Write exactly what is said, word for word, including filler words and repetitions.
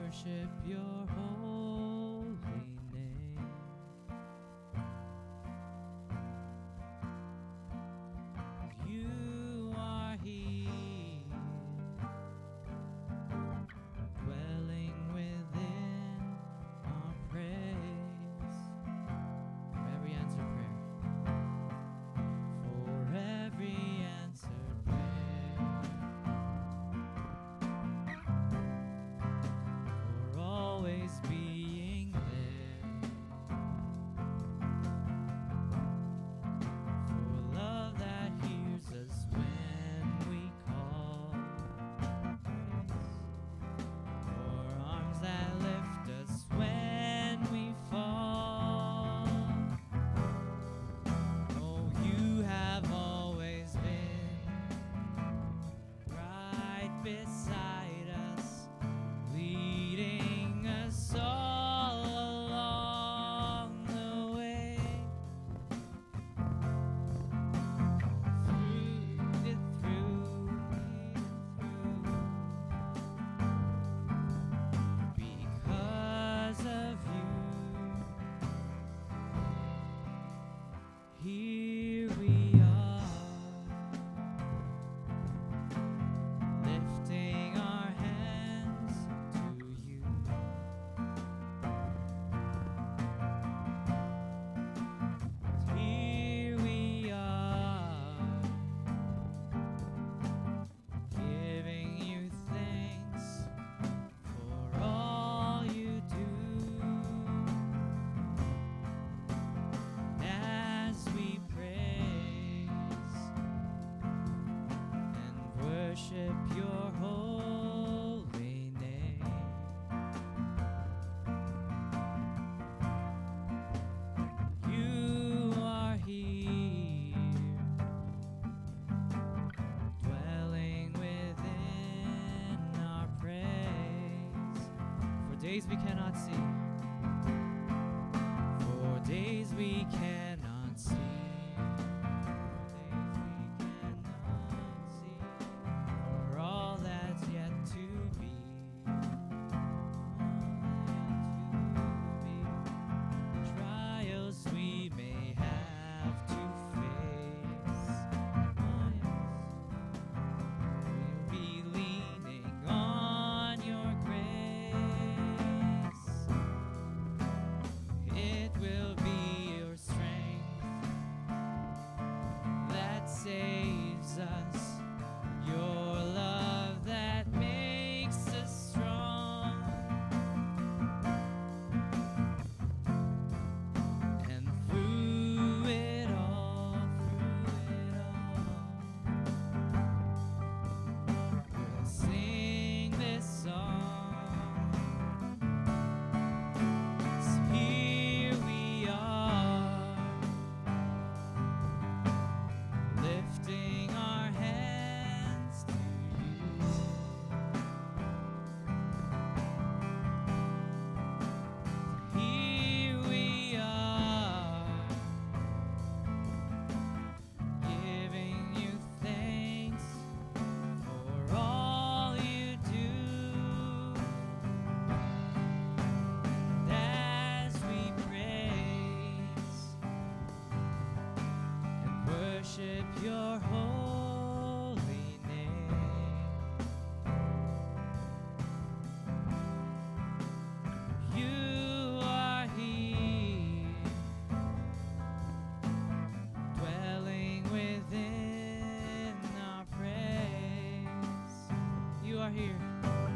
worship your holy name. You are here, dwelling within our praise. For every answered prayer, for every answered prayer, for always being there, for love that hears us when we call, for arms that lift us when we fall. Oh, you have always been right beside us, leading us all along the way. Through it, through it, through. Because of you, here we are, lifting our hands to you. Here we are, giving you thanks for all you do. As we praise and worship your holy name, you are here, dwelling within our praise. For days we cannot see, for days we cannot see, for days we cannot see, for all that's yet to be, all yet to be, trials we may have to face. Oh, yes. We'll be leaning on your grace. It will be your strength that saves us, your love that makes us strong. And through it all, through it all, we'll sing this song. So here we are, lifting our hands to you. Here we are, giving you thanks for all you do. And as we praise and worship your holy name, you are here, dwelling within our praise. You are here.